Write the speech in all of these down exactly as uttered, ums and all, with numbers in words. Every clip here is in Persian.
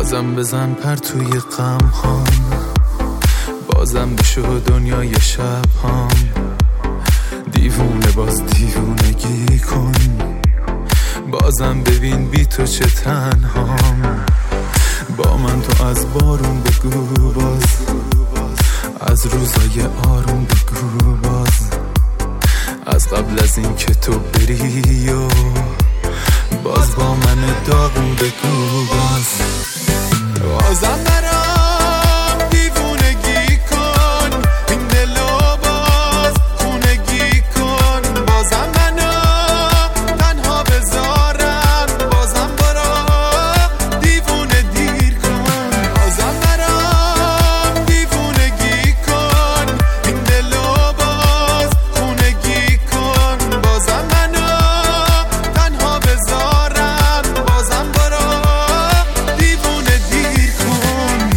بازم بزن پر توی غم هام، بازم بشو دنیای شب هام. دیوونه باز دیوونگی کن، بازم ببین بی تو چه تنهام. با من تو از بارون بگو باز، از روزای آروم بگو باز، از قبل از این که تو بری و باز با من داغون بگو باز. بازم برام دیوونگی کن، این دلو باز خونگی کن. بازم منو تنها بذارم، بازم برام دیوونه دیر کن. بازم برام دیوونگی کن، این دلو باز خونگی کن. بازم منو تنها بذارم، بازم برام دیوونه دیر کن.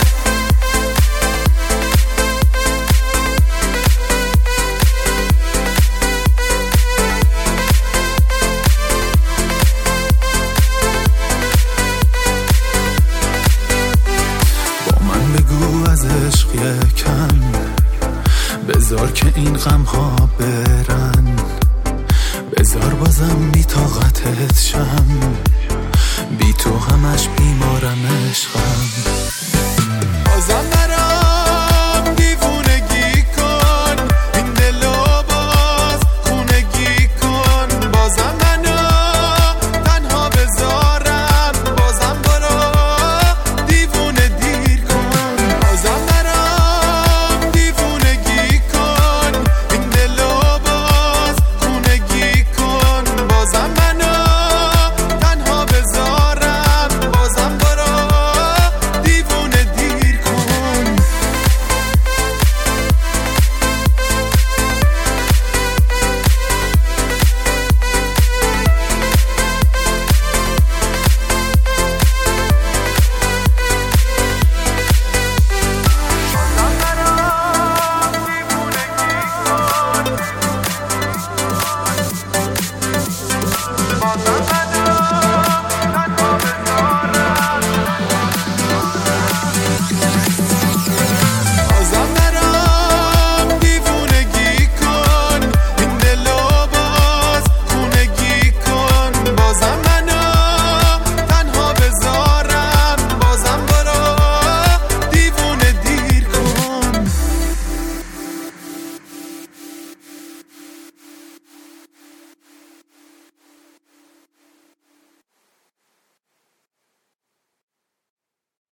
با من بگو از عشق یکم، بذار که این غم ها برن. بذار بازم بی طاقتت شم، بی تو همش بیمارم عشقم. بازم